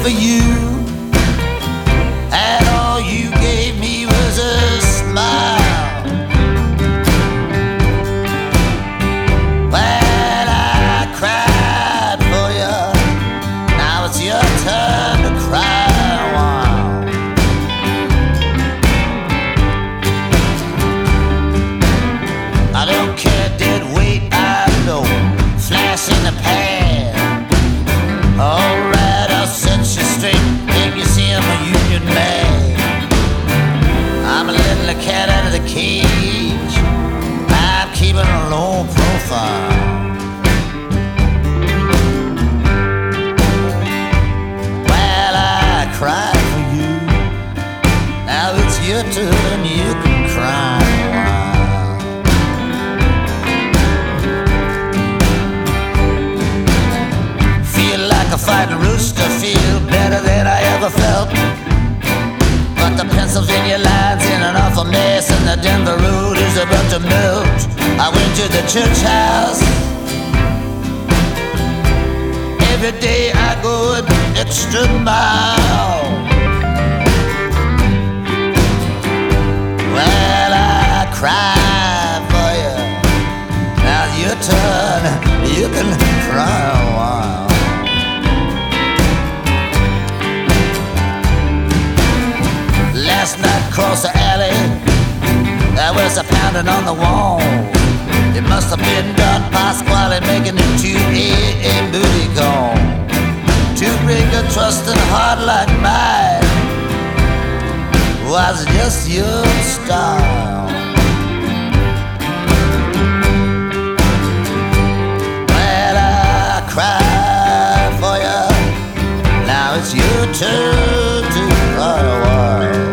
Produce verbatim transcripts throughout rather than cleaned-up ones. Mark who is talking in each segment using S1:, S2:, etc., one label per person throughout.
S1: for you, and all you gave me was a smile. When I cried for you, now it's your turn to cry. I don't care, dead weight, I know, flash in the pan. Alright, I'll set you straight, make you see I'm a union man. I'm letting the cat out of the cage, I'm keeping a low profile. Well, I cried for you, now it's your turn, you can cry. A fighting rooster, feel better than I ever felt. But the Pennsylvania line's in an awful mess, and the Denver road is about to melt. I went to the church house. Every day I go an extra mile. Well, I cry for you, now's your turn, you can cry a while. Last night across the alley, there was a pounding on the wall. It must have been Don Pasquale making it to a, a booty call. To break a trusting heart like mine was just your style. Well, I cried for you, now it's your turn to cry a while.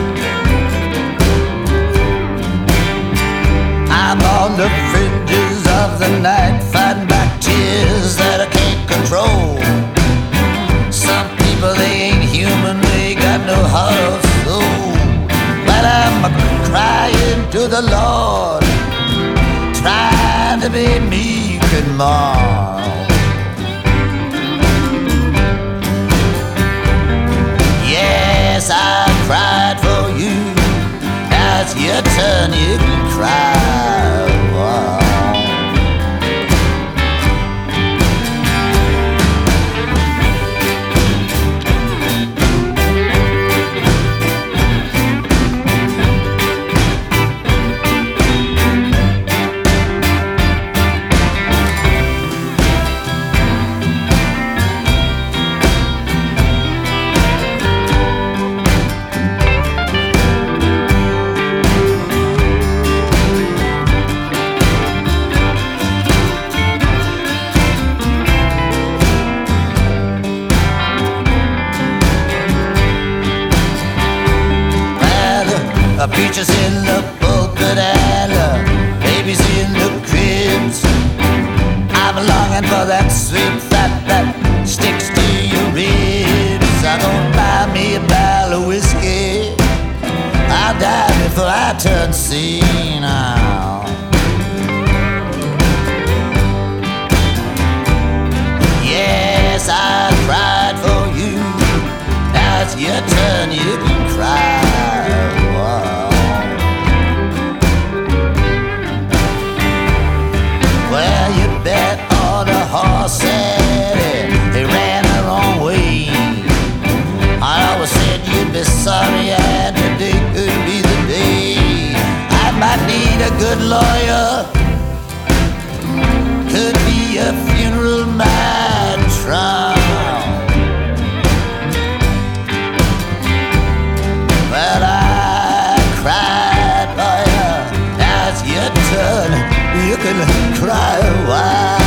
S1: I'm on the fringes of the night, fighting back tears that I can't control. Some people, they ain't human, they got no heart or soul. But I'm crying to the Lord, trying to be meek and mild. Yes, I cried for you, now it's your turn, you can cry. Wow. A preacher's in the pulpit and a baby's in the cribs. I'm longing for that sweet fat that sticks to your ribs. I'm gonna buy me a barrel of whiskey, I'll die before I turn senile. Yes, I cried for you, now it's your turn, you can cry. Well, you bet on a horse that he ran the wrong way. I always said you'd be sorry, and today could be the day. I might need a good lawyer, could be a funeral, my trial. But I cried for you, now it's your turn, you can cry a while.